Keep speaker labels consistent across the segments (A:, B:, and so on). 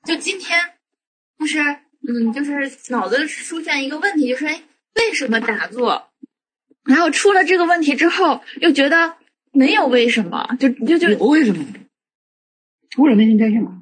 A: 就今天就是就是脑子出现一个问题，就是为什么打坐？然后出了这个问题之后，又觉得没有为什么，就
B: 有为什么？除了明心见性嘛。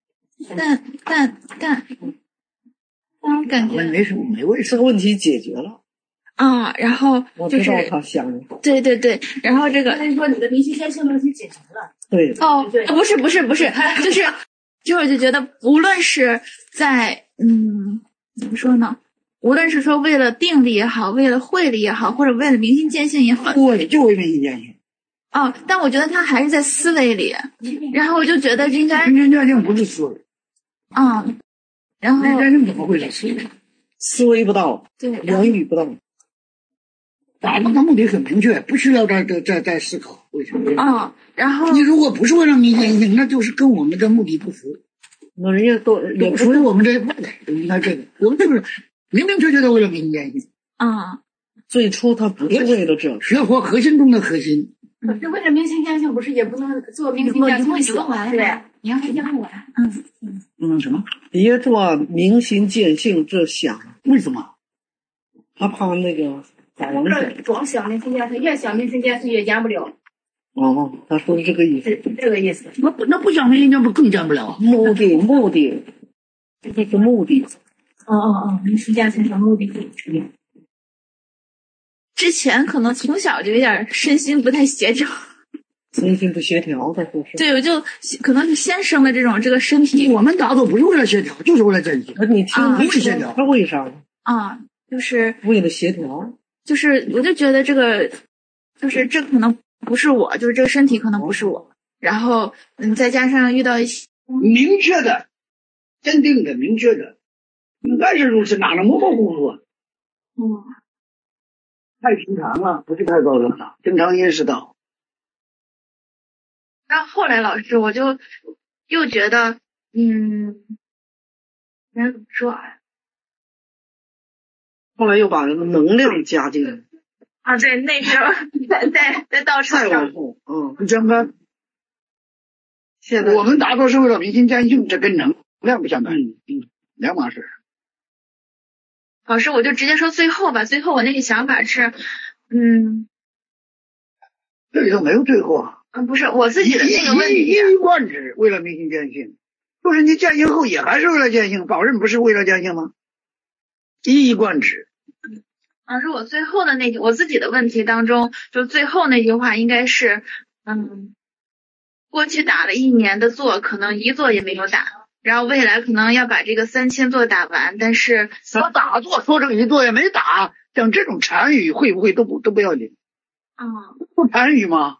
A: 但感觉
B: 没什么，没为什么，这个问题解决了
A: 啊。然后就是
B: 我知道他想的，
A: 对，然后这个
C: 那你说你的明心见性问题解决了？
B: 对
A: 哦，不是，就是就觉得无论是在怎么说呢？无论是说为了定力也好，为了慧力也好，或者为了明心见性也好，
B: 对，就为明心见性。
A: 哦，但我觉得他还是在思维里，然后我就觉得应该
B: 明心见性不是思维，
A: 然后
B: 明心见性怎么会是思维？思维不到，
A: 对，
B: 言语不到。打坐的目的很明确，不需要再思考为什么。
A: 然后
B: 你如果不是为了明心见性，那就是跟我们的目的不符。那人家都也属于我们这一部的，应该这个，我们就是明明确确的为了明心见性。最初他不是为了这，学佛核心中的核心。
C: 那为了明心见性，不是也不能做明心见性会死完对？你要是讲完，
B: 什么？别做明心见性这想，为什么？他怕那个打人
C: 手。光想明心见性，越想明心见性越见不了。
B: 他说的这个意思。
C: 这个意思。
B: 那不想明心见不更见不了？目的，这是目的。
C: 明心见性是目的。
A: 之前可能从小就有点身心不太协调，
B: 身心不协调的就是。
A: 对，我就可能是先生了这个身体。
B: 我们打坐不是为了协调，就是为了见性。你听不是协调，他为啥？
A: 就是
B: 为了协调。
A: 就是我就觉得这个可能不是我，就是这个身体可能不是我。然后再加上遇到一些
B: 明确的、坚定的、明确的，应该是如此，哪能模模糊糊啊？太平常了，不是太高深了，正常意识到。
A: 然后后来老师我就又觉得人怎么说啊？
B: 后来又把能量加进来。
A: 对，那时候在道场上。
B: 不相干。现在我们打坐是为了明心见性，这跟能量不相干，两码事。
A: 老师，我就直接说最后吧。最后我那个想法是，
B: 这里头没有最后啊。
A: 不是我自己的那个问题。
B: 一以贯之，为了明心见性，就是你见性后也还是为了见性，保证不是为了见性吗？一以贯之。
A: 老师，我最后的我自己的问题当中，就最后那句话应该是，过去打了1年的坐，可能1坐也没有打。然后未来可能要把这个3000坐打完，但是
B: 我打坐说这个1坐也没打，像这种禅语会不会都不要紧？不禅语吗？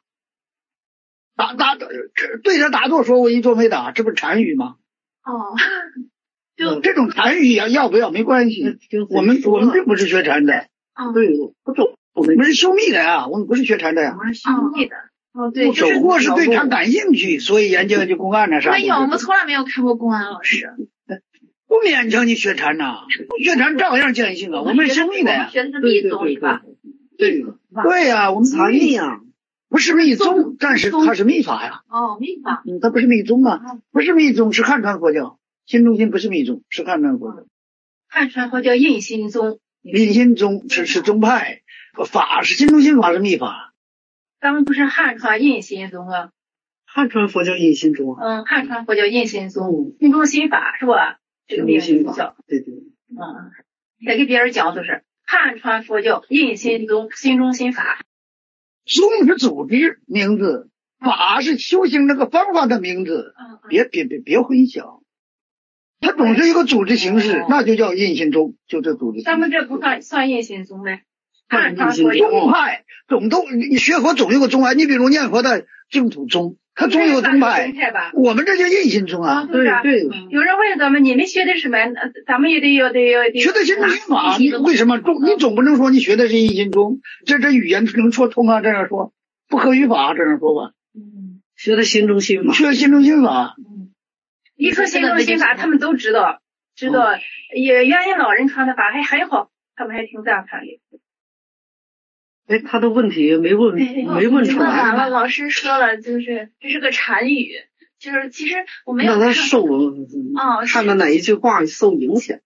B: 对着打坐说我1坐没打，这不是禅语吗？就这种禅语要不要没关系。我们并不是学禅的。对，我们是修密的呀，我们不是学禅的呀。
A: 我们是修密的。对，
B: 只不过是对禅感兴趣，所以研究就公案啥。
A: 没有，我们从来没有看过公安老师。
B: 不勉强你学禅呐，学禅照样见性啊。我们是修密的呀。
A: 学的是密宗是吧？
B: 对呀，我们禅密呀，不是密宗，但是它是密法呀。
A: 密法。
B: 它不是密宗啊，不是密宗，是汉传佛教。新中心不是密宗，是汉传佛教。
C: 汉传佛教印心宗。
B: 印心宗是宗派，法是新中心法是密法。
C: 咱们不是汉传印心宗啊？
B: 汉传佛教印心宗
C: 啊。汉传佛教印心宗，心中心法是吧？这个名字叫。
B: 对。
C: 再给别人讲就是汉传佛教印心宗，心中心法。
B: 宗是组织名字，法是修行那个方法的名字，别混淆。它总是一个组织形式，那就叫印心宗，就这组织。
C: 咱们这不算印心宗呗？
B: 汉传佛教宗派你学佛总有个宗派，你比如念佛的净土宗，它总有个宗派。我们这叫印心宗啊。对。
C: 有人问咱们，你们学的什么？咱们也得
B: 学的心中心法。你为什么你总不能说你学的是印心宗？这语言能说通啊？这样说不合语法，这样说吧。学的心中心法。学心中心法。
C: 一说心中心法，他们都知道，也原因老人传的法还很好，他们还挺赞叹的。
B: 他的问题没问出来。
A: 了，老师说了，就是这是个禅语， 就是其实我没有
D: 让他受看到哪一句话受影响。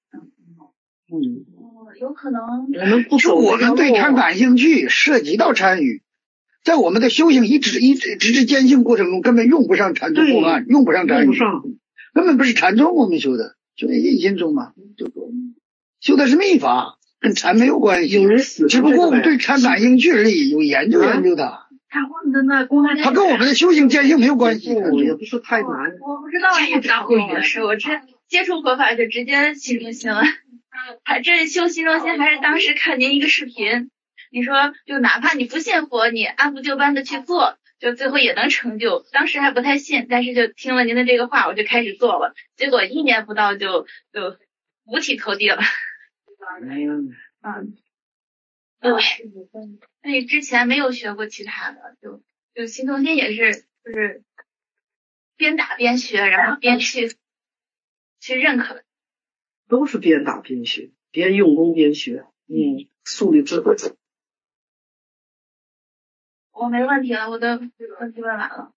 A: 有可能
D: 我们不走
B: 我们对禅感兴趣，涉及到禅语，在我们的修行一直坚信过程中，根本用不上禅宗公案，用不上禅语，根本不是禅宗我们修的，就那印心宗嘛，修的是密法，跟禅没有关系。
D: 有人死，
B: 只不过我们对禅感兴趣而已，有研究它。它跟我们的修行坚信没有关系，
D: 也不是太难。
A: 我不知道你咋回事，我这接触佛法就直接心中心了。这修心中心还是当时看您一个视频，你说就哪怕你不信佛，你按部就班的去做，就最后也能成就。当时还不太信，但是就听了您的这个话，我就开始做了，结果1年不到就五体投地了。对，那你之前没有学过其他的，就心中心也是就是边打边学，然后边去认可。
D: 都是边打边学，边用功边学，树立智慧。
A: 我没问题了，我的问题问完了。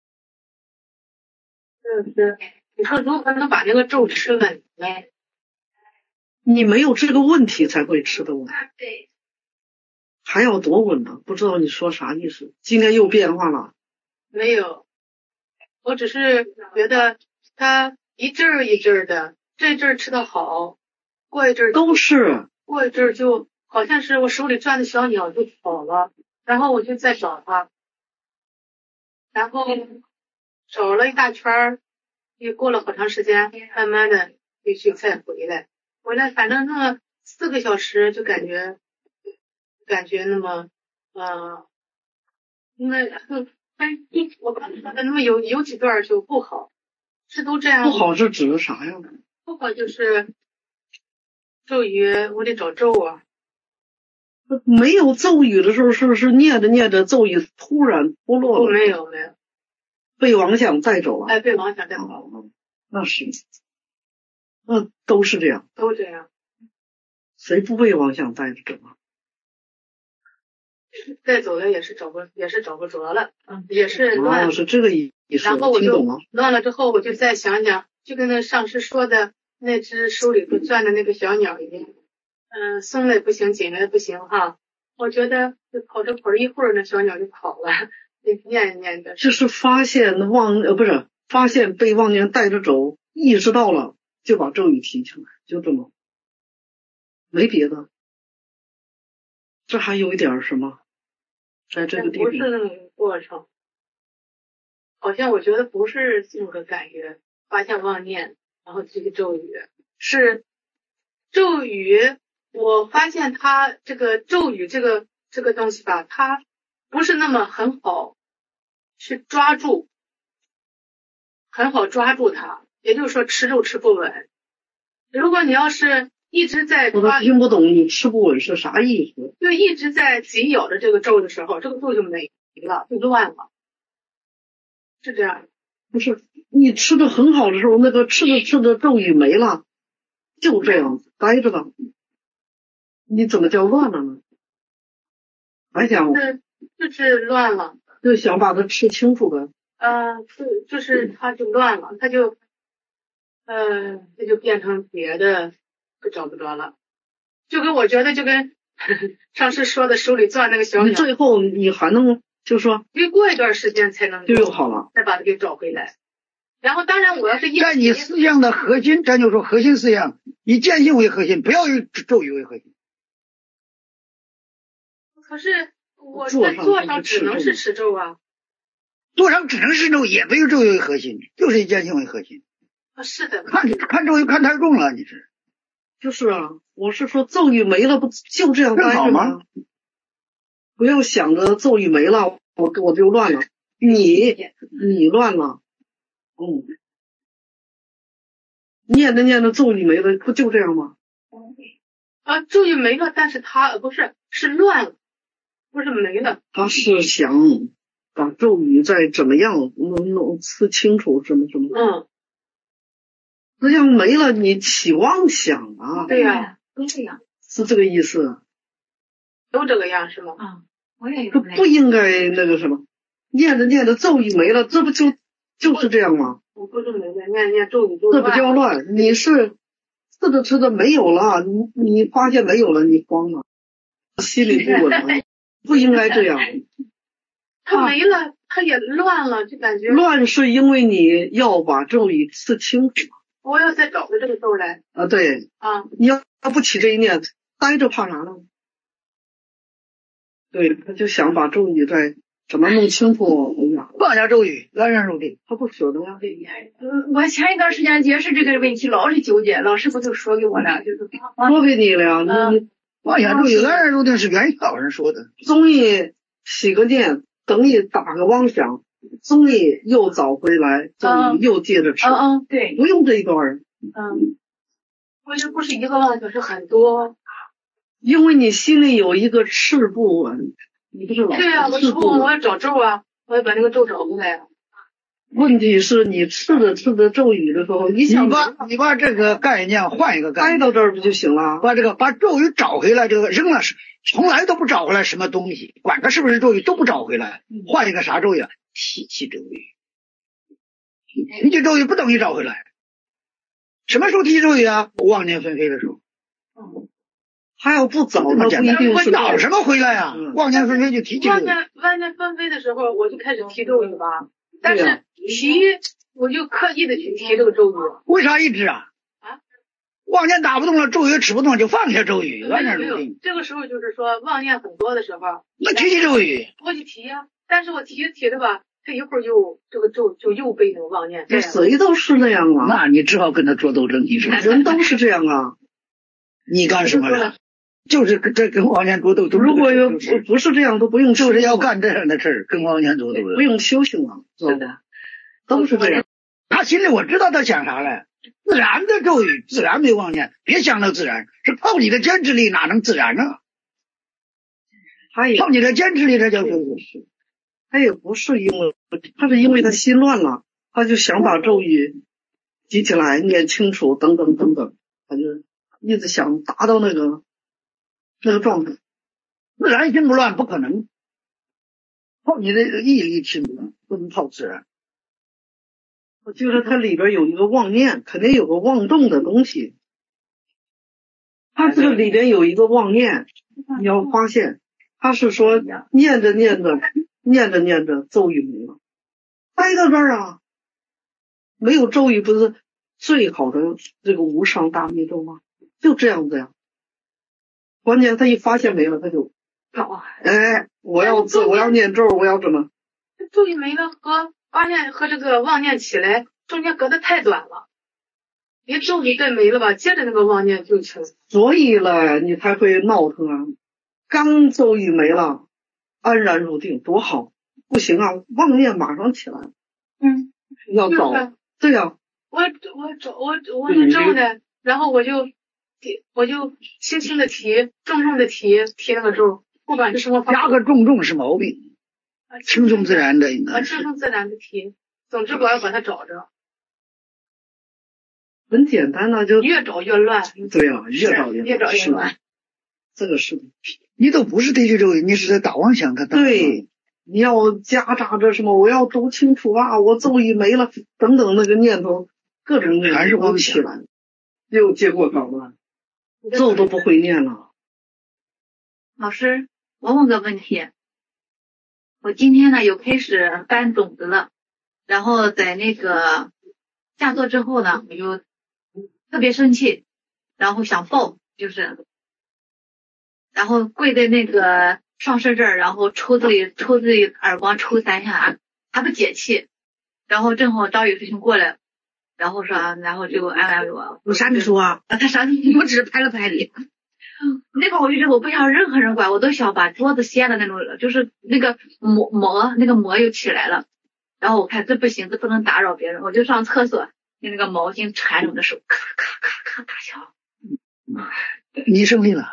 C: 你说如何能把这个咒吃稳呢？
D: 你没有这个问题才会吃得稳。
A: 对。
D: 还要多稳呢？不知道你说啥意思？今天又变化了？
C: 没有，我只是觉得它一阵儿一阵儿的。这阵儿吃得好，过一阵儿
D: 都是，
C: 过一阵儿就好像是我手里转的小鸟就跑了，然后我就再找它，然后找了一大圈儿，也过了好长时间，慢慢的就再回来，反正那么4个小时就感觉那么我感觉那么有几段就不好，是都这样。
D: 不好是指的啥呀？
C: 不好就是咒语，我得找咒啊。
D: 没有咒语的时候，是不是念着念着咒语突然脱落了？
C: 没有，
D: 被妄想带走了。
C: 被妄想带走了。
D: 那是，那都是这样。
C: 都这样。
D: 谁不被妄想带着走啊？
C: 带走了也是找不着了，也是乱。
D: 是这个意思。
C: 然后我就乱了之后，我就再想想。就跟那上师说的那只手里头转的那个小鸟一样，松了不行，紧了不行哈。我觉得就跑着一会儿，那小鸟就跑了，念念的。
D: 这是发现发现被妄念带着走，意识到了就把咒语提起来，就这么，没别的。这还有一点什么？在这个地方
C: 不是那么过程，好像我觉得不是这么个感觉。发现妄念，然后这个咒语是咒语。我发现它这个咒语这个东西吧，它不是那么很好去抓住，很好抓住它。也就是说，吃咒吃不稳。如果你要是一直在
D: 我听不懂你吃不稳是啥意思？
C: 就一直在紧咬着这个咒的时候，这个咒就没了，就乱了，是这样。
D: 不是你吃的很好的时候，那个吃的咒语没了，就这样待着吧。你怎么叫乱了呢？还想
C: 就是乱了，
D: 就想把它吃清楚呗。
C: 就是它就乱了，它就变成别的，就找不着了。就跟我觉得就跟上次说的手里攥那个小鸟，
D: 最后你还能就说，
C: 得过一段时间才能
D: 就又好了，
C: 再把它给找回来。然后当然我要是
B: 在你思想的核心，咱就说核心思想，以见性为核心，不要以咒语为核心。
C: 可是我在座上只能是持咒啊，
B: 座上只能是咒，也没有咒语为核心，就是以见性为核心。
C: 是的，
B: 看咒语看太重了，你是。
D: 就是啊，我是说咒语没了，不就这样待着吗？不要想着咒语没了，我就乱了。你乱了，念着咒语没了，不就这样吗？
C: 咒语没了，但是它是乱了，不是没了。
D: 他是想把咒语再怎么样弄吃清楚什么。那样没了，你起妄想啊？
C: 对呀，
A: 都这样，
D: 是这个意思。
C: 都这个样是吗？
A: 我也
D: 这不应该那个什么，念着咒语没了，这不就就是这样吗？
C: 我不是每天念咒语，
D: 这不叫乱，你是吃着没有了，你发现没有了，你慌了，心里不稳，不应该这样。
C: 它没了，它也乱了，就感觉
D: 乱是因为你要把咒语刺清楚。
C: 我要再找回这个咒来
D: 啊，对
C: 啊，
D: 你要不起这一念，呆着怕啥呢？对，他就想把咒语再怎么弄清楚。哎呀，
B: 放下咒语，安然入定。
D: 他不舍得呀。
A: 我前一段时间也是这个问题，老是纠结，老师不就说给我了，就是
D: 说给你了，你
B: 放下咒语，安然入定是元小人说的。
D: 终于起个念，等你打个妄想，终于又找回来，终于又接着吃。
C: 对，
D: 不用这一段。
C: 我这不是一个妄想，是很多。
D: 因为你心里有一个赤不稳，你不是老
C: 对啊，我要找咒啊，我要把那个咒找回来。
D: 问题是你吃着咒语的时候，你
B: 把这个概念换一个概念，
D: 挨到这儿不就行了？
B: 把咒语找回来，这个扔了是从来都不找回来什么东西，管它是不是咒语都不找回来，换一个啥咒语？提起咒语，提起咒语不等于找回来。什么时候提起咒语啊？妄念纷飞的时候。
D: 还要不早，那不一定是
B: 找什么回来啊？妄念纷飞就提起咒语。
C: 妄念纷飞的时候，我就开始提咒语吧。但是我就刻意的去提这个咒语。
B: 为啥一直啊？妄念打不动了，咒语持不动就放下咒语，安然入定。
C: 这个时候就是说妄念很多的时候，
B: 那提起咒语，
C: 我就提呀。但是我提的吧，他一会儿这个咒就又被那个妄念。
D: 谁都是那样啊。
B: 那你只好跟他做斗争，你说
D: 人都是这样啊。
B: 你干什么了？就是这跟妄念做斗争。
D: 如果不是这样，都不用，
B: 就是要干这样的事儿，跟妄念做斗争，
D: 不用修行了，
C: 是的，
D: 都是这样。
B: 他心里我知道他想啥了，自然的咒语，自然没妄念，别想到自然，是靠你的坚持力，哪能自然呢？靠你的坚持力，这叫做
D: 他也不是因为，他是因为他心乱了，他就想把咒语记起来，念清楚，等等等等，他就一直想达到那个状态。
B: 自然心不乱不可能，靠你的毅力心不乱，不能靠自然。
D: 我觉得它里边有一个妄念，肯定有个妄动的东西。它这个里边有一个妄念，你要发现，它是说念着咒语没了，待到这儿啊，没有咒语不是最好的这个无上大密咒吗？就这样子呀。关键他一发现没了，他就我要念咒，我要怎么？
C: 咒语没了和发现和这个妄念起来中间隔得太短了，你咒语再没了吧，接着那个妄念就成。
D: 所以了，你才会闹腾啊。刚咒语没了，安然入定多好，不行啊，妄念马上起来。要找，对呀。
C: 我是咒的，然后我就轻轻的提，重重的提那个咒，不管是什么方法。
B: 加个重是毛病，轻松自然的应该是。
C: 轻松自然的提，总之我要把它找着。
D: 很简单的，就
C: 越找越乱。
D: 对呀，越找越
C: 乱。
D: 这个是的。
B: 你都不是提起咒语，你是在打妄想，
D: 对，你要夹杂着什么？我要读清楚啊！我咒语没了，等等那个念头，各种念头
B: 还是妄
D: 起来，结果搞乱，咒都不会念了。
A: 老师，我问个问题，我今天呢又开始搬种子了，然后在那个下座之后呢，我就特别生气，然后想抱，然后跪在那个上师这儿，然后抽自己耳光抽3下，还不解气。然后正好张宇师兄过来，然后就安慰我。
B: 有啥你说啊？
A: 他啥我只是拍了拍你。那会儿我就觉得我不想任何人管，我都想把桌子掀的那种，就是那个膜又起来了。然后我看这不行，这不能打扰别人，我就上厕所用那个毛巾缠着我的手，咔咔咔咔打敲。
B: 你胜利了，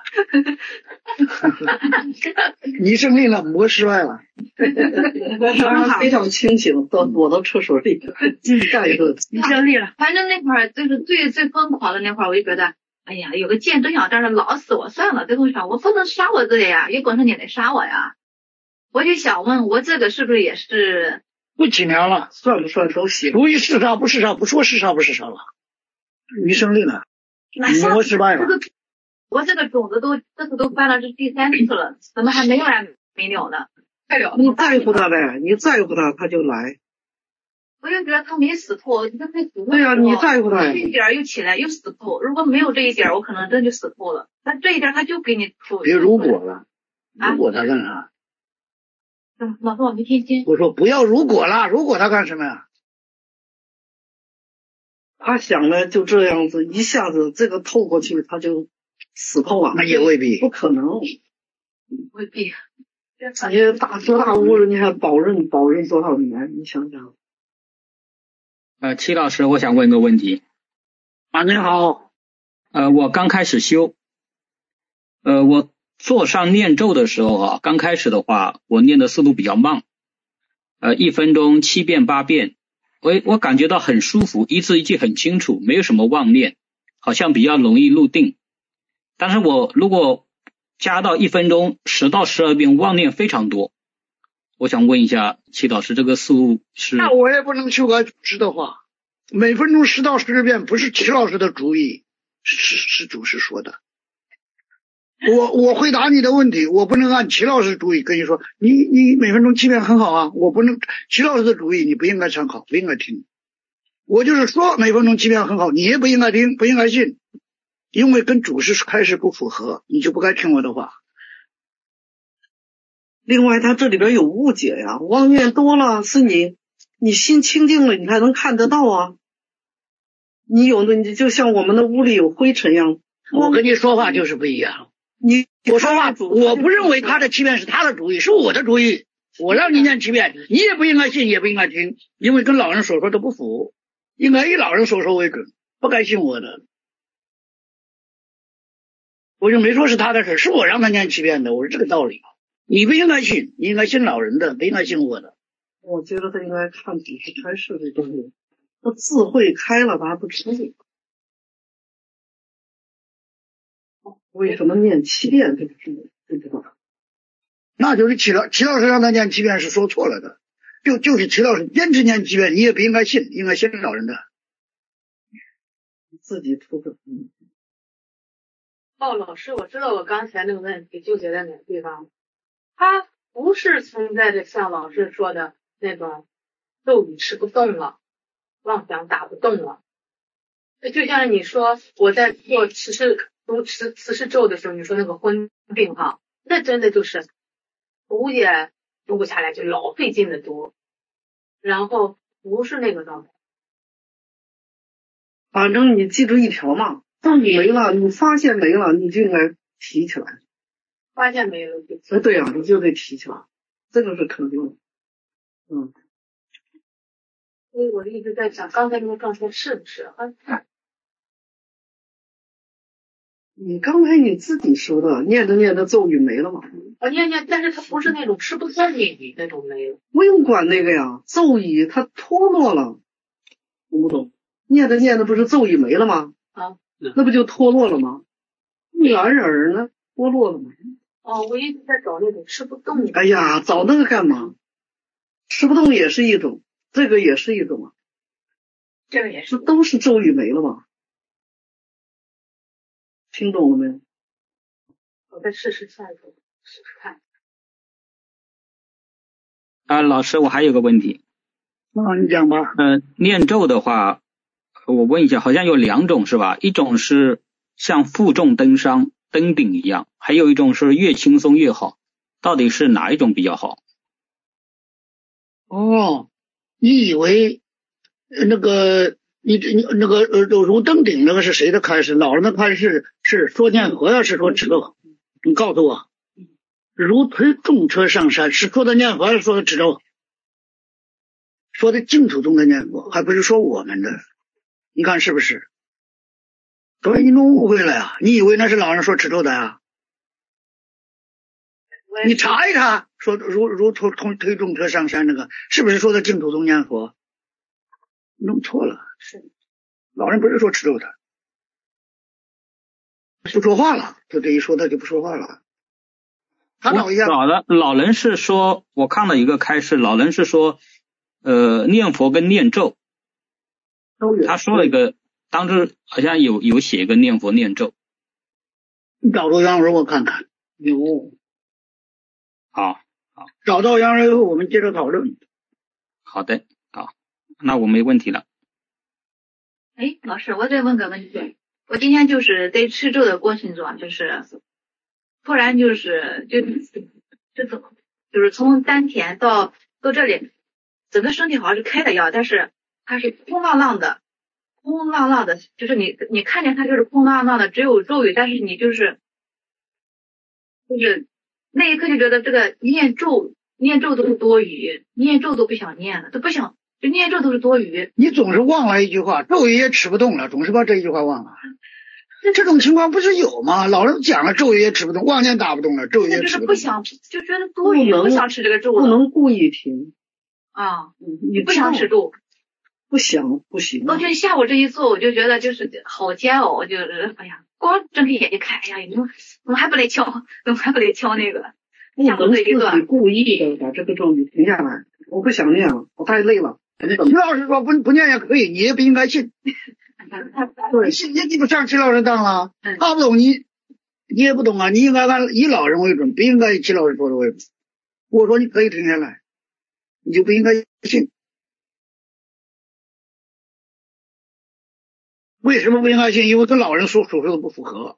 B: 你胜利了，膜失败了。
D: 非常清醒，躲到厕所里干一个。
A: 你胜利了，反正那会儿就是最疯狂的那会儿，我就觉得，哎呀，有个箭都想这儿老死我算了。最后想，我不能杀我自己呀，有本事你来杀我呀。我就想问，我这个是不是也是
B: 不起苗了，
D: 算不算都行？
B: 主意是啥不是啥，不说是啥不是啥了。你胜利了，我失败了。
A: 我这个种子这次都翻了，这第3次了，怎么还没完没了呢？快了！
D: 你在乎他呗，你在乎他，他就来。
A: 我就觉得他没死透，就太死透。
D: 对呀，你在乎他。
A: 这一点又起来又死透，如果没有这一点，我可能真就死透了。但这一点他就给你出。
B: 别如果了，如果他干啥？
A: 老师我没听清。
B: 我说不要如果了，如果他干什么呀？
D: 他想的就这样子，一下子这个透过去，他就死透了。
B: 那也未必，
D: 不可能，
A: 未必。
D: 你大彻大悟，人家还保任多少年？你想想。
E: 戚老师，我想问一个问题。
B: 您好。
E: 我刚开始修，我做上念咒的时候啊，刚开始的话，我念的速度比较慢，1分钟7遍8遍，我感觉到很舒服，一字一句很清楚，没有什么妄念，好像比较容易入定。但是我如果加到1分钟10到12遍，妄念非常多。我想问一下戚老师，这个速度是？
B: 那我也不能修改主持的话，每分钟10到12遍不是戚老师的主意，是主持说的。我回答你的问题，我不能按齐老师主意跟你说，你每分钟7遍很好啊，我不能，齐老师的主意你不应该参考，不应该听。我就是说每分钟7遍很好，你也不应该听，不应该信，因为跟主事开始不符合，你就不该听我的话。
D: 另外他这里边有误解呀，妄念多了是你心清净了，你才能看得到啊。你有的你就像我们的屋里有灰尘一样，
B: 我跟你说话就是不一样。我说话，我不认为他的7遍是他的主意，是我的主意。我让你念7遍，你也不应该信，也不应该听，因为跟老人所说的不符，应该以老人所说为准，不该信我的。我就没说是他的事，是我让他念7遍的，我是这个道理。你不应该信，你应该信老人的，不应该信我的。
D: 我觉得他应该看主持开示这东西，他智慧开了，他还不知道。为什么念7遍这个事不知道？
B: 那就是齐老师让他念7遍是说错了的，就是齐老师坚持念7遍，你也不应该信，应该信老人的。
D: 自己出的。
C: 老师，我知道我刚才那个问题纠结在哪个地方。他不是存在着像老师说的那种咒语吃不动了，妄想打不动了。就像你说我在做读慈氏咒的时候，你说那个昏病哈，那真的就是读也读不下来，就老费劲的读，然后不是那个状态。
D: 反正你记住一条嘛，咒语没了，你发现没了，你就应该提起来。
C: 发现没了就
D: 对呀，你就得提起来，这个是肯定的。
C: 所以我一直在想，刚才那个状态是不是？
D: 你刚才你自己说的，念着念着咒语没了嘛？
C: 我念，但是它不是那种吃不动你那种没了。
D: 不用管那个呀，咒语它脱落了，懂不懂？念着念着不是咒语没了吗？那不就脱落了吗？然而呢，脱落了吗？
C: 我一直在找那种吃不动。
D: 哎呀，找那个干嘛？吃不动也是一种，这个也是一种啊。
C: 这个也是，
D: 都是咒语没了吗？听懂了没有？
C: 我再试试下一个，试试看。
E: 老师，我还有个问题。
B: 你讲吧。
E: 念咒的话，我问一下，好像有2种是吧？一种是像负重登山登顶一样，还有一种是越轻松越好，到底是哪一种比较好？
B: 你以为那个你那个如登顶那个是谁的开始？老人的开始是说念佛呀，是说持咒？你告诉我，如推重车上山是说的念佛还是说的持咒？说的净土中的念佛，还不是说我们的？你看是不是？所以你弄误会了呀，你以为那是老人说持咒的呀？你查一查，说如推重车上山那个是不是说的净土中念佛？弄错了，是老人不是说持咒的，不说话了，就这一说他就不说话了。他老一样，
E: 老人是说，我看了一个开示，老人是说念佛跟念咒，他说了一个，当时好像有写一个念佛念咒。
B: 你找到原文我看看。有。
E: 好，
B: 找到原文以后我们接着讨论。
E: 好的，好，那我没问题了。
A: 哎，老师，我再问个问题。我今天就是在持咒的过程中，就是突然就是从丹田到这里，整个身体好像是开的一样，但是它是空浪浪的，就是你看见它就是空浪浪的，只有咒语，但是你就是那一刻就觉得这个念咒都是多余，念咒都不想念了，都不想。就念咒都是多余，
B: 你总是忘了一句话，咒语也持不动了，总是把这一句话忘了。这种情况不是有吗？老人讲了，咒语也持不动，妄念打不动了，咒语也持不动。
A: 不想，就觉得多余，不想持这个咒了。
D: 不能故意停
A: 啊！你不想持咒，
D: 不行。
A: 我就下午这一做，我就觉得就是好煎熬，就是哎呀，光睁开眼睛看，哎呀，怎么还不来敲？怎么还不来敲那个？
D: 不能自己故意的把这个咒语停下来。我不想念了，我太累了。
B: 齐老师说不念也可以，你也不应该信。对，你不上齐老师当了，他不懂你也不懂啊，你应该按以老人为准，不应该以齐老师说的为准。我说你可以停下来，你就不应该信。为什么不应该信？因为跟老人所说的不符合。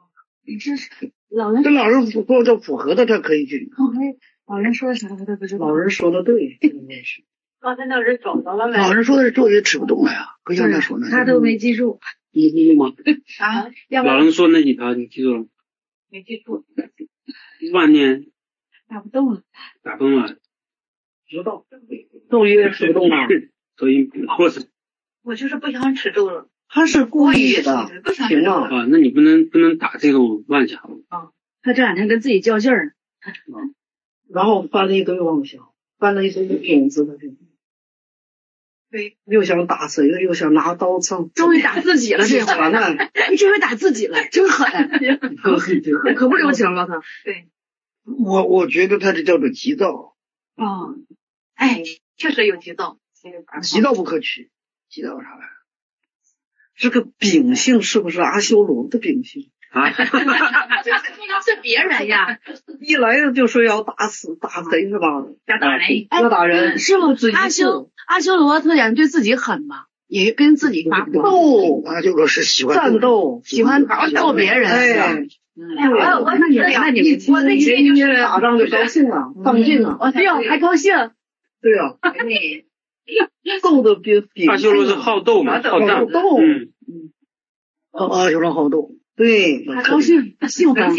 B: 跟老人说的符合的，他可以信。
A: 老人说的啥我都不知道。
D: 老人说的对，
C: 刚才那人找到了没？
B: 老人说的是咒也持不动了呀，不像他说那。
A: 他都没记住。
D: 你记住吗？
A: 啊？
F: 老人说那几条你记住了？
A: 没记住。
F: 万念
A: 打不动了。
F: 打崩了。
D: 知道。咒也持不动了。
F: 所以或者。
A: 我就是不想持咒了。
D: 他是故意的，
A: 停了
F: 啊！那你不能打这种乱想
A: 啊！他这两天跟自己较劲儿呢。
D: 然后翻了一堆妄想，翻了一堆种子的这种。
A: 对，
D: 又想打谁了，又想拿刀蹭，
A: 终于打自己了，这回你这回打自己了，真狠，可不留情了他。对，
B: 我觉得他这叫做急躁。
A: 哦，哎，确实有急躁，
B: 急躁不可取，急躁啥玩意儿？
D: 这个秉性是不是阿修罗的秉性
F: 啊？
A: 是别人呀，
D: 一来就说要打死打谁是吧？
A: 要打人，
D: 要打人。
A: 是不阿修罗特点对自己狠嘛，也跟自己发
D: 斗。
B: 阿修罗是喜欢
D: 战斗，
A: 喜欢斗别人。
D: 哎，
A: 我那你我那些就是
D: 打仗就高兴了，放劲了。
A: 对呀，还高兴。
D: 对呀。斗的比
F: 阿修罗是好斗嘛，好战
D: 斗。
B: 阿修罗好斗。
D: 对，
A: 还高兴，兴奋。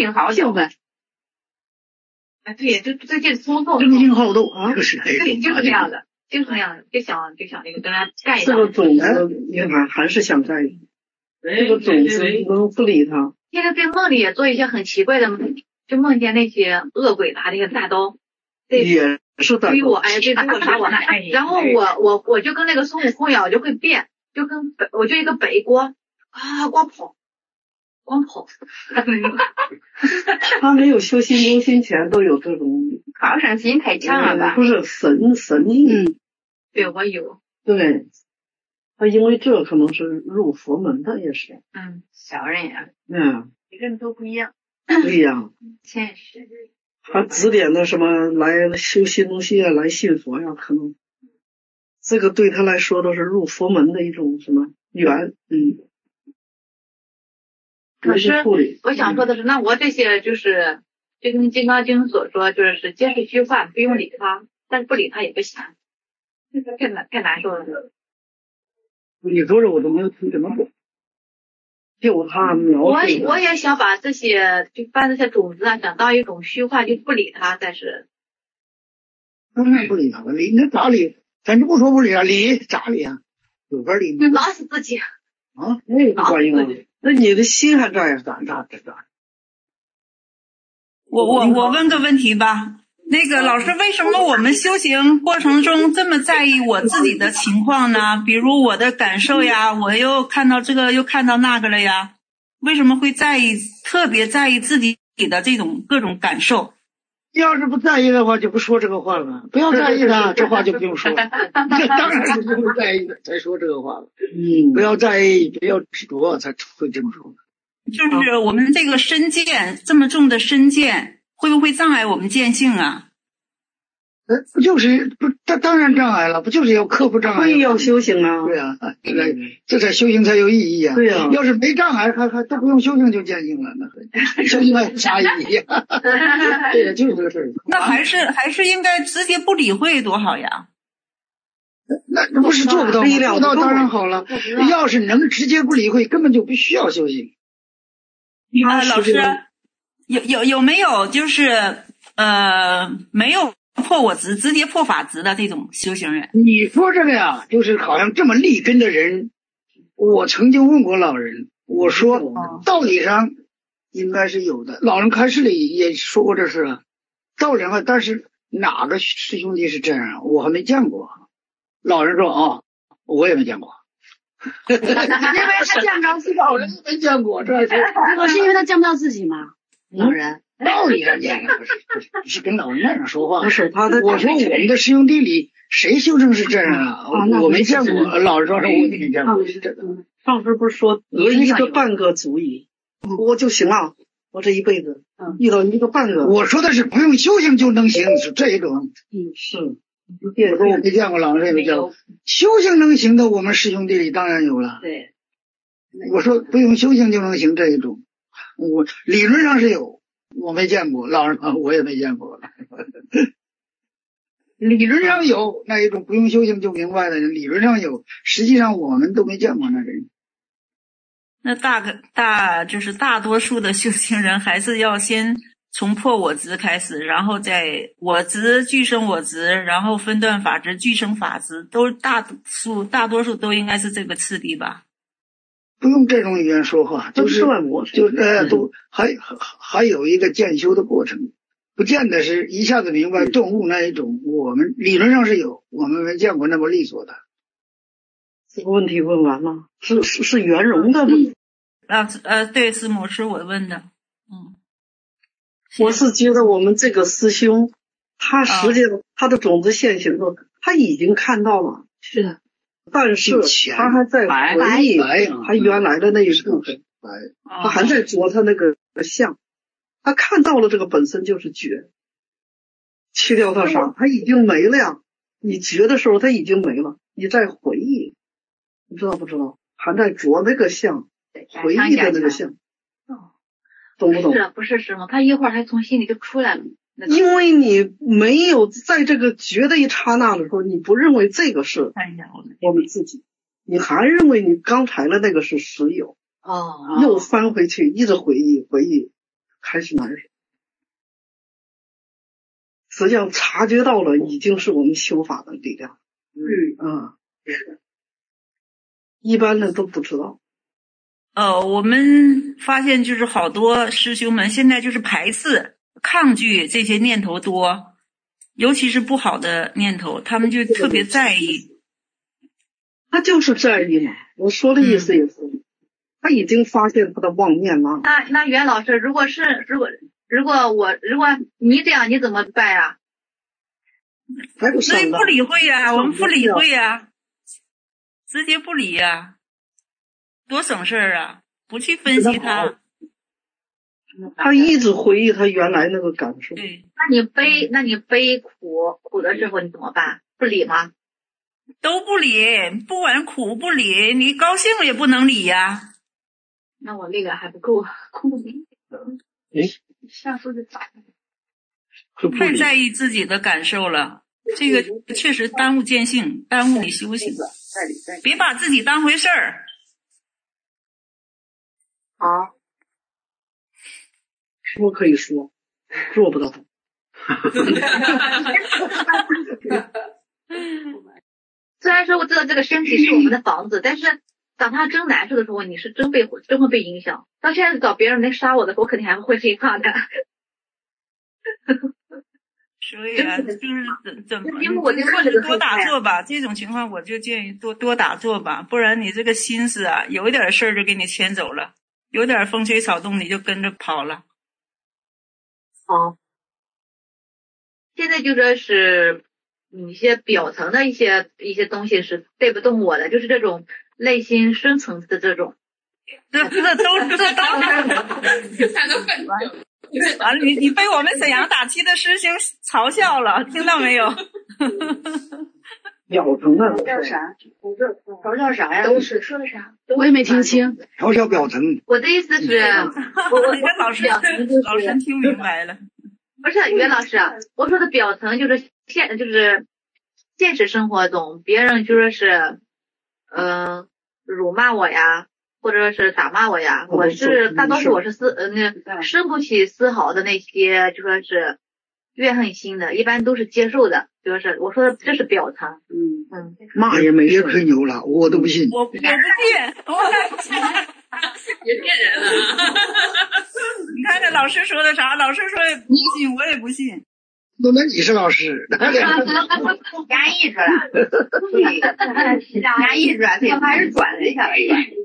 A: 哎，对，就这冲动，
B: 争性好斗啊，
A: 对，就是这样的，就想那个跟他干一架。
D: 这个种子你还是想干一架，这个种子能不理他。
A: 现在在梦里也做一些很奇怪的梦，就梦见那些恶鬼拿那个大刀，
D: 也是
A: 追我，哎，对，追我打我，然后我就跟那个孙悟空一样，我就会变，我就一个北光啊，光跑。
D: 他没有修心中心前都有这种
A: 好像心太强了吧？
D: 不是神力。
A: 对，我有。
D: 对，他因为这可能是入佛门的也是。
A: 小人呀。每个人都不一样。
D: 不一样。
A: 现实。
D: 他指点的什么来修心中心啊，来信佛呀，可能这个对他来说都是入佛门的一种什么缘。
A: 可是我想说的是，那我这些就是就跟《金刚经》所说，就是皆是虚幻，不用理他，但是不理他也不行，这个太难受了。
B: 你说的我都没有听怎么懂，
D: 就他描述。
A: 我也想把这些就把这些种子啊，想当一种虚幻，就不理他，但是
B: 当然不理他了，理那咋理？咱就不说不理啊，理咋理啊？有法理吗？
A: 挠死自己
B: 啊，
D: 那不管用啊。那你的心还这样咋？
G: 我问个问题吧，那个老师，为什么我们修行过程中这么在意我自己的情况呢？比如我的感受呀，我又看到这个又看到那个了呀，为什么会特别在意自己的这种各种感受？
B: 要是不在意的话，就不说这个话了。不要在意他，这话就不用说了。这当然是不用在意的才说这个话了。不要在意，不要执着，才会这么说。
G: 就是我们这个身见这么重的身见，会不会障碍我们见性啊？
B: 不就是不？当然障碍了，不就是要克服障碍？
D: 所以要修行啊！
B: 对啊，这才修行才有意义啊！
D: 对啊，
B: 要是没障碍，还都不用修行就见性了，那修行还有啥意义啊？对呀，就是这个事儿。
G: 那还是应该直接不理会多好呀？
B: 那不是做不到吗？做到当然好了。要是能直接不理会，根本就不需要修行。
G: 老师，有没有就是没有破我执，直接破法执的这种修行人？
B: 你说这个呀，就是好像这么立根的人，我曾经问过老人，我说道理上应该是有的，老人开示里也说过这事啊。道理上，但是哪个师兄弟是这样，我还没见过。老人说我也没见过。
H: 因为他见不着自己，
B: 老人没见过，这
H: 是因为他见不到自己吗？老人
B: 道理上见的，不是跟老人那样说话。
D: 不是他的，
B: 我说我们的师兄弟里谁修成是这样啊？我没见过。老人说我也没见过，是这个。
D: 上师不是说得一个半个足矣，我就行了。我这一辈子遇到一个半个。
B: 我说的是不用修行就能行，是这一种。
D: 是。
B: 我说我没见过，老人也没见过。修行能行的，我们师兄弟里当然有了。
H: 对。
B: 我说不用修行就能行这一种，我理论上是有，我没见过。老人说我也没见过。理论上有那一种不用修行就明白的人，理论上有，实际上我们都没见过那人。
G: 那就是大多数的修行人还是要先从破我执开始，然后再我执俱生我执，然后分段法执俱生法执，都大多数都应该是这个次第吧？
B: 不用这种语言说话，就是都还有一个渐修的过程，不见得是一下子明白顿悟那一种。我们理论上是有，我们没见过那么利索的。
D: 这个问题问完了，是圆融的问题。
G: 对，师母是我问的。
D: 我是觉得我们这个师兄，他实际上他的种子现行的，他已经看到了。
H: 是的。
D: 但是他还在回忆他原来的那一部分，他还在着他那个相，他看到了这个本身就是觉，去掉他啥，他已经没了呀。你觉的时候他已经没了，你在回忆，你知道不知道？还在着那个相，回忆的那个相，懂不懂？
H: 不是师母，他一会儿他从心里就出来了。
D: 因为你没有在这个觉的一刹那的时候，你不认为这个是我们自己，你还认为你刚才的那个是实有。又翻回去一直回忆，开始难受。实际上察觉到了，已经是我们修法的力量。一般人都不知道。
G: 我们发现就是好多师兄们现在就是排斥抗拒这些念头多，尤其是不好的念头，他们就特别在意。
D: 他就是在意嘛，我说的意思也是，他已经发现他的妄念了。
A: 那袁老师，如果你这样，你怎么办呀？
G: 所以不理会呀，我们不理会呀，直接不理呀，多省事儿啊！不去分析他。
D: 他一直回忆他原来那个感受。
G: 对，
A: 那你悲苦的时候你怎么办？不理吗？
G: 都不理，不管苦不理，你高兴也不能理呀。
A: 那我力量还不够，不理。下次就咋？
G: 太在意自己的感受了，这个确实耽误见性，耽误你修行。别把自己当回事儿。
D: 好。说可以说，做不到。
A: 虽然说我知道这个身体是我们的房子，但是当他真难受的时候，你是真会被影响。到现在找别人来杀我的时候，我肯定还会害怕的。
G: 所以啊，就是怎么？
A: 因为我就问这个
G: 多打坐吧，这种情况我就建议多打坐吧，不然你这个心思啊，有一点事儿就给你牵走了，有点风吹草动你就跟着跑了。
H: 好。
I: 现在就说是一些表层的一些东西是带不动我的，就是这种内心深层次的这种。
G: 这都完了，你被我们沈阳大旗的师兄嘲笑了，听到没有？
D: 表层的
H: 叫啥？嘲笑啥呀？
A: 都是说的啥？
H: 我也没听清。
B: 嘲笑表层。
I: 我的意思是，
G: 我跟老师听明白了。
I: 不是袁老师，我说的表层就是现实生活中别人就说是辱骂我呀，或者是打骂我呀，我是大多数我是生不起丝毫的那些就说是怨恨心的，一般都是接受的，就是我说的这是表层。
B: 骂也没别吹牛了，我都不信。
G: 我不信，
A: 别骗人了。
G: 你看这老师说的啥？老师说也不信，我也不信。
B: 那你是老师，
I: 压抑着了，压抑着，他还是转了一下。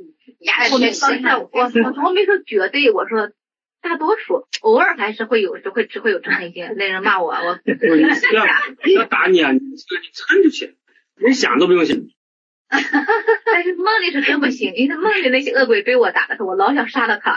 I: 我没说绝对，我说大多数，偶尔还是会有这么一些那人骂我，
F: 要打你啊，你撑就行，连想都不用想。
I: 但是梦里是真不行，因为梦里那些恶鬼被我打的时候，我老想杀了他。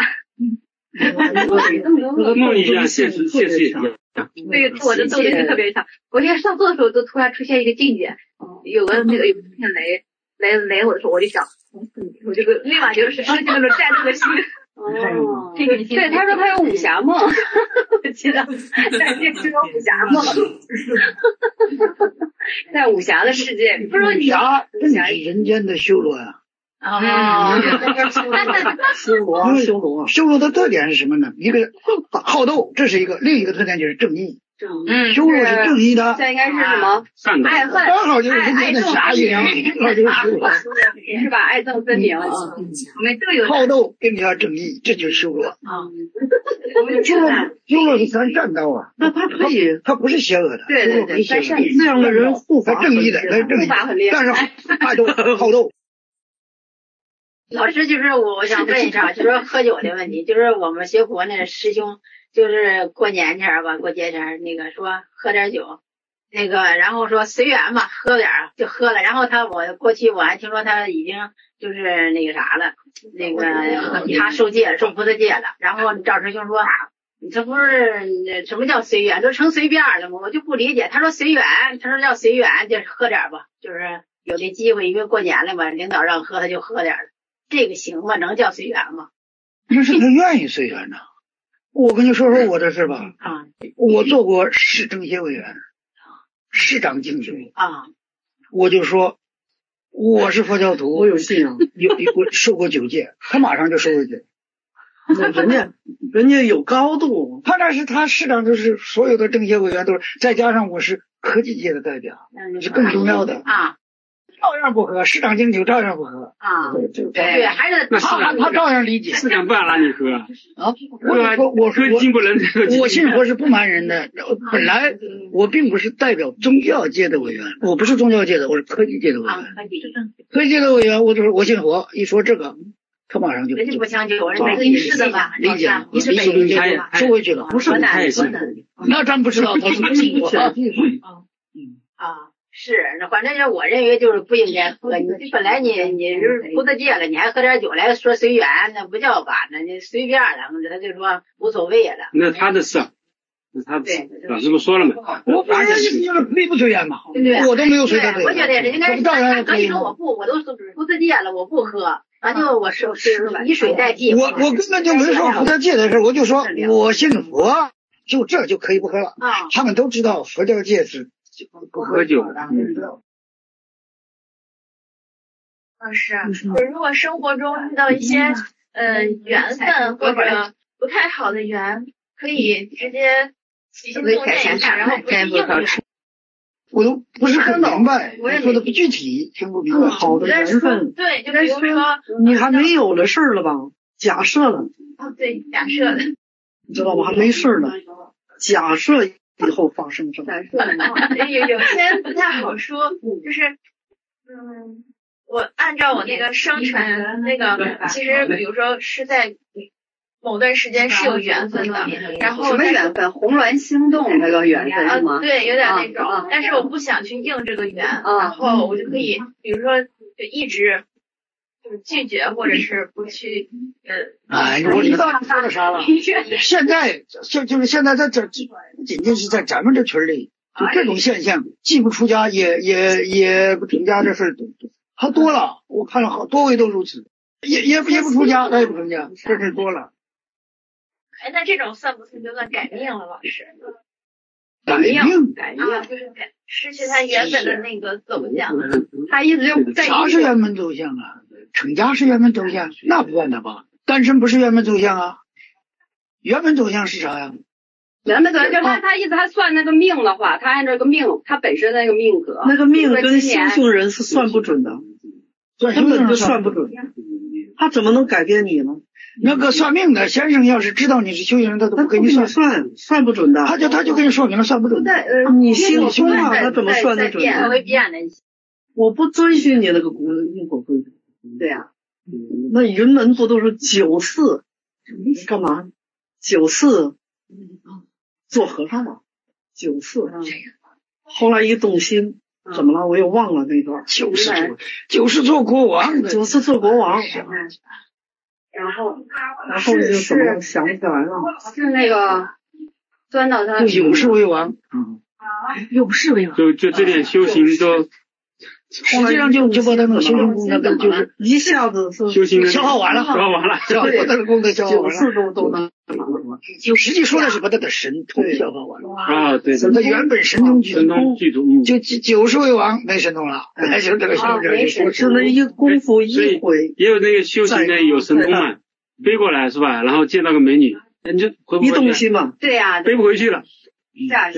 F: 梦里像现实也一样。
I: 对，我的斗力特别强。我现在上座的时候都突然出现一个境界，有片雷我的时候，我就想，我这个立马就是失去那种战斗的心。
H: 对，他说他有武侠梦，
I: 我记得在这是有武侠梦，
H: 在武侠的世界里，
B: 不是武侠，这是人间的修罗啊。修罗的特点是什么呢？一个好斗，这是另一个特点就是正义。修罗是正义的。
H: 这应该是什么？爱恨，
B: 刚好就是人间的侠一样，那就是修罗，
H: 是吧？爱憎分明。
I: 我们都有
B: 好斗更加正义，这就是修罗。修罗是咱善道啊，
D: 那他可以，
B: 他不是邪恶的。
H: 对，
D: 那样的人护法
B: 正义的，他是正义，但是爱斗好斗。
J: 老师，就是我想问一下，就是喝酒的问题，就是我们学佛那师兄，就是过年前吧，过节前那个说喝点酒，那个然后说随缘嘛，喝点就喝了。然后我过去我还听说他已经就是那个啥了，那个他受戒了，受菩萨戒了。然后赵师兄说，你这不是什么叫随缘，都成随便了吗？我就不理解。他说随缘，他说叫随缘，就是喝点吧，就是有这机会，因为过年了嘛，领导让喝他就喝点了。这个行吗？能叫随缘吗？
B: 那是他愿意随缘呢。我跟你说说我的事吧。我做过市政协委员，市长竞选我就说我是佛教徒，
D: 我有信仰，
B: 我受过9届，他马上就受过戒。
D: 人家有高度，
B: 他市长就是所有的政协委员都是，再加上我是科技界的代表，是更重要的照样不喝，市长敬酒照样不喝
J: 对，还是
B: 他照样理解，
F: 市长不想让你喝
B: 我信佛是不瞒人的。本来我并不是代表宗教界的委员，我不是宗教界的，我是科技界的委员。科技界的委员，我就说我信佛，一说这个，他马上就
J: 人家不强求，人家是的吧？
B: 理解，
J: 你是北京的，
B: 收回去了，
J: 不是河南，
B: 那咱不知道他是信佛
J: 是，反正我认为就是不应该喝。你本来你是菩萨戒了，你还喝点酒来说随缘，那不叫法，那你随便了，他就说无所谓了。
F: 那他的事，那他老师不说了吗？
B: 我不是可以不随缘嘛，我都没有随他对。
J: 我觉得应该是他可以说我都菩萨戒了，我不喝，完就我是以水代替。
B: 我根本就没说菩萨戒的事，我就说我信佛，就这就可以不喝了。他们都知道佛教戒是不喝酒的。
A: 是，如果生活中遇到一些缘分或者不太好的缘，可以直接起心动念一下，然后不去应对。
B: 我都不是很明白，说的不具体，听不明白。
D: 好的缘分，
A: 对，就比如说
D: 你还没有了事儿了吧？假设了。
A: 对，假设了。
D: 你知道吗？还没事呢。假设以后发生什么？
A: 有些不太好说，就是我按照我那个生辰那个，其实比如说是在某段时间是有缘分的，然后
H: 什么缘分？红鸾星动那个缘分是吗？
A: 对，有点那种，但是我不想去应这个缘，然后我就可以，比如说就一直就是拒绝或者是不去
B: 我知道你说的啥了。现在就是现在在这不仅仅是在咱们这群里，就这种现象，既不出家也不成家这事还多了。我看了好多位都如此，也不出家，他也不成家，这事多了。
A: 那这种算不算就算改命了，老师？
B: 改命，
A: 就是失去他原本的那个走向。
H: 他意思就在
B: 啥是原本走向啊？成家是原本走向，那不算的吧？单身不是原本走向啊？原本走向是啥呀？
H: 原本走向就是他意思，他算那个命的话，他按照个命，他本身那个命格，
D: 那个命跟修行人是算不准的，根本就算不准。他怎么能改变你呢？
B: 那个算命的先生要是知道你是修行人，他都不给你
D: 算不准的。
B: 他就跟你说明了，算不准。
D: 你心里修啊，他怎么算得准？我不遵循你那个因果规则。
H: 对呀，
D: 那云门不都是94？干嘛？94做和尚嘛？94。后来一动心，怎么了？我又忘了那段。
B: 90做国王
D: ，90做国王。然后你就怎么想不起来了？
H: 是那个钻到他
B: 有事为王，
H: 有事为王，
F: 就这点修行都，
B: 实际上就把他们修行功德就是
D: 一下子
F: 修行
B: 消耗完了，把他的功德消耗完了，
D: 都能。
B: 实际说的是把他的神通消耗完了
F: 啊，对，
B: 他原本神通具足，就90为王没神通了，就这个修行
D: 就那一功夫一回，
F: 也有那个修行的有神通嘛，飞过来是吧？然后见到个美女，你就回不回去？
D: 一动心嘛，
H: 对呀，
F: 飞不回去了。
H: 是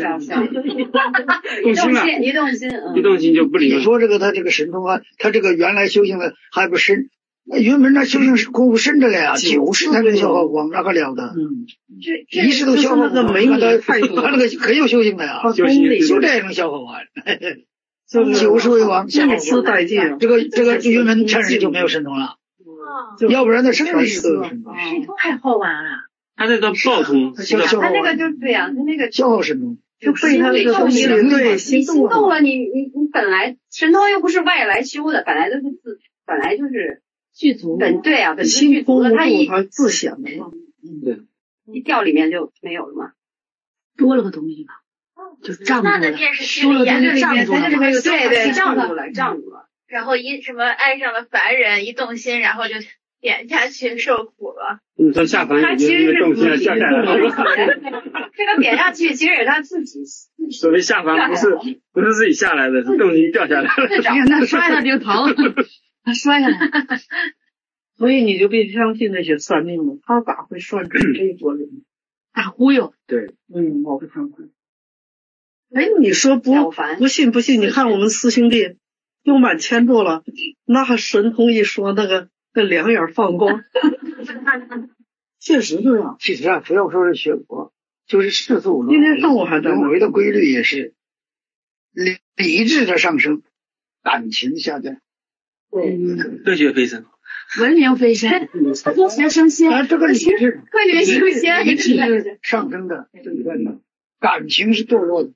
H: 一
F: 动心就不理了。
B: 你说这个他这个神通啊，他这个原来修行的还不深。那云门那修行是功夫深着了呀，90才能消耗光，那个了得。一世都消耗光，他那个很有修行的呀，就这也能消耗完。90为王，
D: 一次代尽。
B: 这个云门前世就没有神通了，要不然他生世都有神通。
H: 神通太好玩了。
F: 他这个爆通，
H: 他那个就对呀，他那个
B: 消耗神通，
D: 就被他这个东西对
H: 心动了。你本来神通又不是外来修的，本来就是。具足对啊，本身具足了，他
D: 自显的嘛，
F: 对，
H: 一掉里面就没有了嘛，
D: 多了个东西吧，就胀住了，
A: 多了东西
H: 胀住了，对，胀住了，
A: 然后什么爱上了凡人，一动心，然后就点下去受苦了。
F: 你说下凡也就是动心下下来了，
H: 这个点上去其实也是他自己。
F: 所谓下凡不是自己下来的，是动心掉下来了。
H: 那摔了就疼。他摔下来，
D: 所以你就别相信那些算命的，他咋会算准这一波人？
H: 大忽悠。
F: 对，
D: 我不相信。你说不信？你看我们师兄弟又满千座了，那神通一说，那两眼放光，确实这样。
B: 其实不要说是学佛，就是世俗
D: 今天上午还在
B: 轮回的规律也是理智的上升，感情下降。
F: 科学飞升，
H: 文明飞升，科学升仙。
B: 这个理智，
H: 科学升仙，
B: 理智是上升的，感情是堕落的。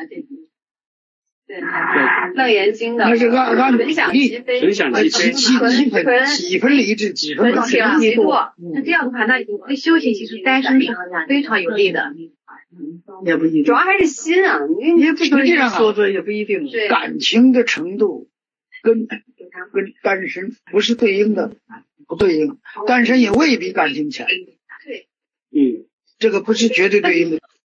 H: 对，楞严经的。
B: 那是按比例，
F: 分享几
B: 分理智，几分感情。
H: 那这样的话，那修行其实单身是非常有利的。
D: 也不一定，
H: 主要还是心啊，你也不
B: 实际上
D: 说这也不一定。
B: 感情的程度跟单身不是对应的，不对应，单身也未必感情强。
H: 对，
B: 这个不是绝对对应的。